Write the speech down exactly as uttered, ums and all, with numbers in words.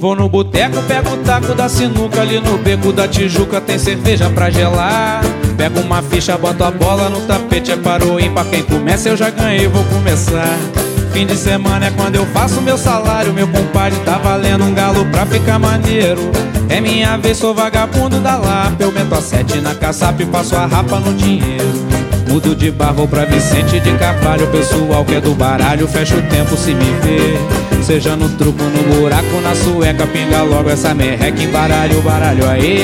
Vou no boteco, pego o taco da sinuca. Ali no beco da Tijuca tem cerveja pra gelar. Pego uma ficha, boto a bola no tapete. É para o ímpar, quem começa eu já ganhei, vou começar. Fim de semana é quando eu faço meu salário. Meu compadre tá valendo um galo pra ficar maneiro. É minha vez, sou vagabundo da Lapa. Eu meto a sete na caçapa e passo a rapa no dinheiro. Mudo de bar, vou pra Vicente de Carvalho. Pessoal que é do baralho, fecha o tempo se me vê. Seja no truco, no buraco, na sueca, pinga logo essa merreca, embaralho, baralho aí.